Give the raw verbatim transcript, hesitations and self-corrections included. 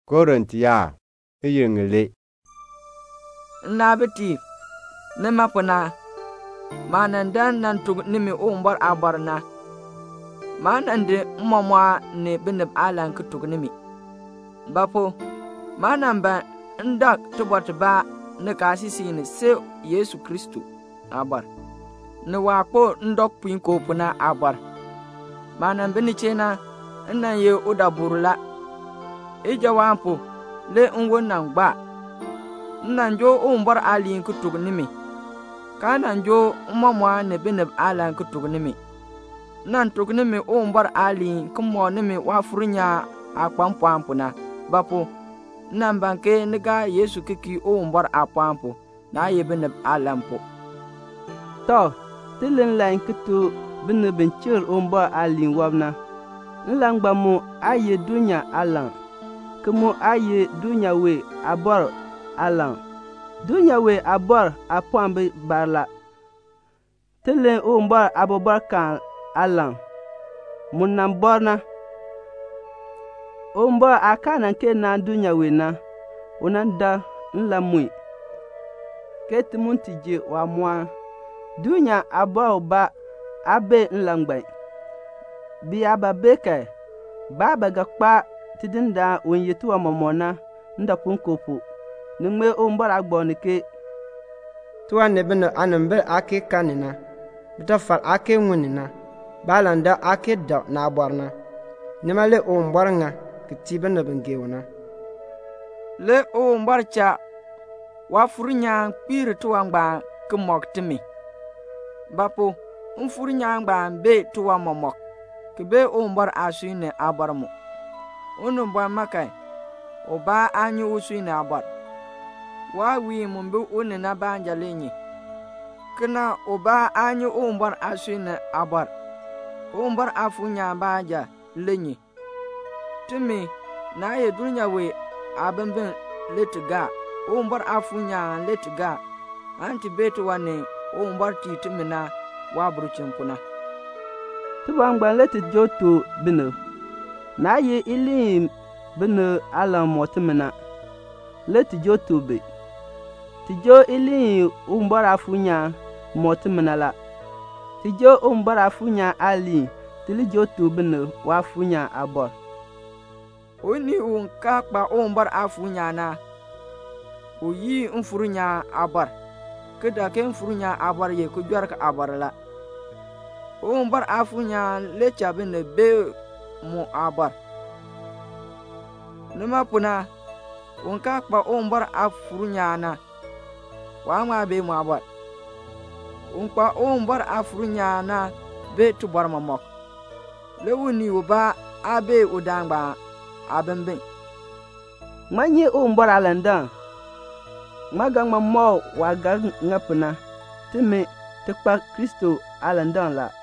Korintiya yengele na biti ne mapuna manan dan nan tug nimi umbar abarna manan de momwa ne binib alan kutug nimi bapo manan ba ndak tubot ba ne kasisi ne se Yesu Kristo abar ne wapo ndok puin ko puna abar manan bini chena nan ye udaburula ijawampo le unwonan gba nan jo umbar alin kutug nimi kanan jo momwa ne binib alan kutug nimi nan tug nimi umbar alin kumo nimi wafurnya akpampwampuna bapo nan banke niga Yesu kiki umbar apampo na ye binib alampo to tilin lain kutu binibin chir umbar alin wabna nlan gbamu aye dunya alan kumu aye dunya we abor alan dunya we abor apambe barla tilin umbar abobar kan alan munnan borna umbar akana ke na dunya we na unanda nlamui ketimun tije wa mwa dunya abor ba abe nlangbai biya ba beke baba ga kpa tidinda won yetuwa momona nda punkopo ningme umbar agbonike tuwa nebena anambe ake kanina bita fal ake ngunina balanda ake da na barna nimale umbar nga kitiba na bengewna le umbar cha wa furnya pir tuwa ngba kumoktimi bapo umfurnya ngba be tuwa momok kebe umbar asine abarmu unu ba makai oba anyu usine abar wa wi mumbu une na banja lenyi kena oba anyu umbar asine abar umbar afunya banja lenyi tumi na ye dunya we abemben letiga umbar afunya letiga anti betu wane umbar titimina wa bruchimpuna tubang ban leti joto bino na ye ilim bino alam motimina leti joto be tijo ilim umbara funya motimina la tijo umbara funya ali tili joto bino wa funya abor oni unka kpa umbar afunya na uyi unfurunya abar keda ke unfurunya abar ye ku jarka abar la umbar afunya lecha bene be mu abar nima puna unka kpa umbar afunya na wa ma be mu abar unkpa umbar afunya na be tubar mamok lewuni uba abe udangba abembe manye umbar alanda magang mammo wa gang ngapna timi tikpa Kristo alandan la